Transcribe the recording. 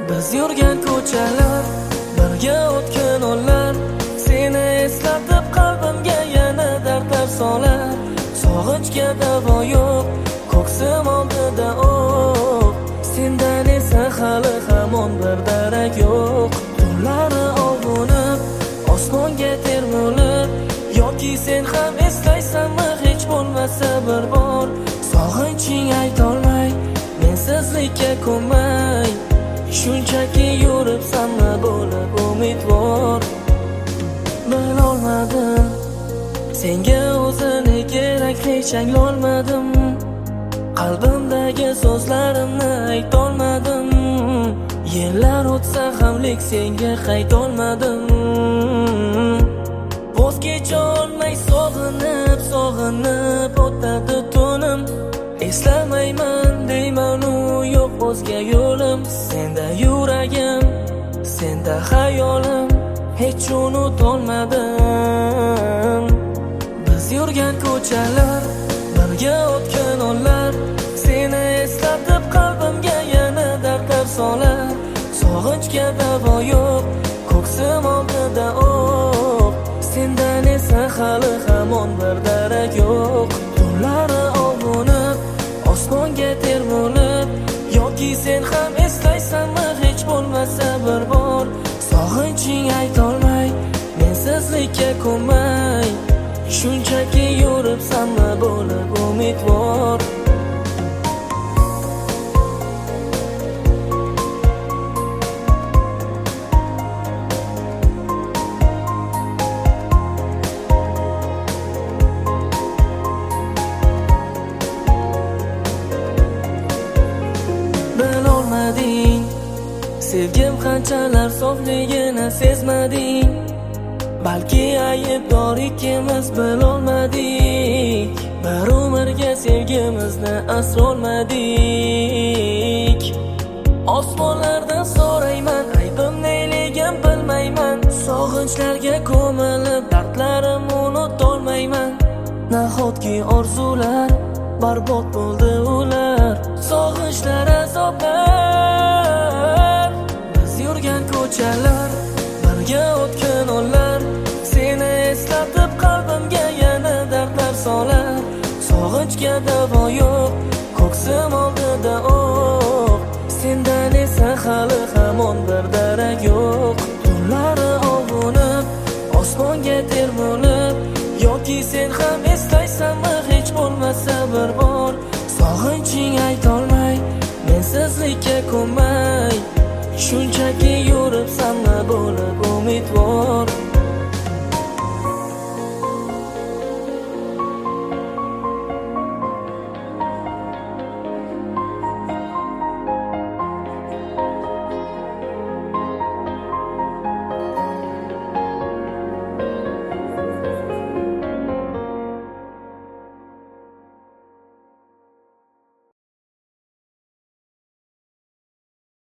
Biz yurgan ko'chalar, birga o'tgan onlar, seni eslatib qalbimga yana dardlar solar. Sog'inchga davo yo'q, ko'ksim oldida o'q, sendan esa hali hamon bir darak yo'q. Tunlari ovunib, osmonga termulib, yoki sen ham eslaysanmi hech bo'lmasa bir bor. Sog'inching aytolmay, mensizlikka ko'nmay, shunchaki yuribsanmi bo'lib umidvor. Bilolmadim, senga o'zini keraklicha anglolmadim, qalbimdagi so'zlarimni aytolmadim. Yillar o'tsa ham lek senga qaytolmadim. Voz kecholmay sog'inib, sog'inib o'tadi tunim. Eslamayman deyman-u yo'q o'zga yo'lim. Senda yuragim, senda hayolim, hech unutolmadim. Biz yurgan ko'chalar, birga o'tgan onlar, seni eslatib qalbimga yana dardlar solar. Sog'inchga davo yo'q, ko'ksim oldida o'q, sendan esa hali hamon bir darak yo'q. Tunlari ovunib, osmonga termulib, yoki sen ham eslaysanmi hech bo'lmasa bir bor. Sog'inching aytolmay, mensizlikka ko'nmay, shunchaki yuribsanmi bo'lib umidvor. Bilolmading, sevgim qanchalar sofligini sezmading. Balki aybdor ikkimiz bilolmadik, bir umrga sevgimizni asrolmadik. Osmonlardan so'rayman, aybim neligim bilmayman. Sog'inchlarga ko'milib, dardlarim unutolmayman. Nahotki orzular barbod bo'ldi ular, sog'inchlar azoblar. Biz yurgan ko'chalar, birga o'tgan onlar, seni eslatib qalbimga yana dardlar solar. Sog'inchga davo yo'q, ko'ksim oldida o'q, sendan esa hali hamon bir darak yo'q. Tunlari ovunib, osmonga termulib, yoki sen ham eslaysanmi hech bo'lmasa bir bor. Sog'inching aytolmay, mensizlikka ko'nmay, shunchaki yuribsanmi bo'lib umidvor.